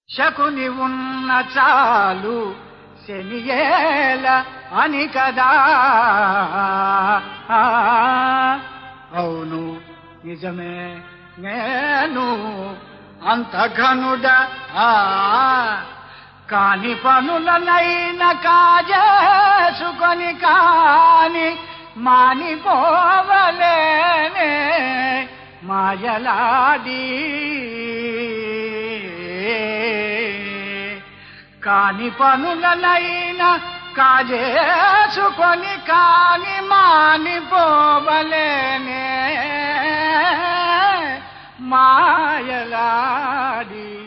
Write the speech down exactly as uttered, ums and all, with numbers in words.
శకుని ఉన్న చాలు శనియేల అని కదా. అవును నిజమే, నేను అంత ఘనుడ. కాని పనులనైన కాజేసుకొని కాని మానిపోవలేనే మాయలాడి. కాని పనులనైన కాజేసుకొని కాని మానిపోవలేనే మాయలాడి.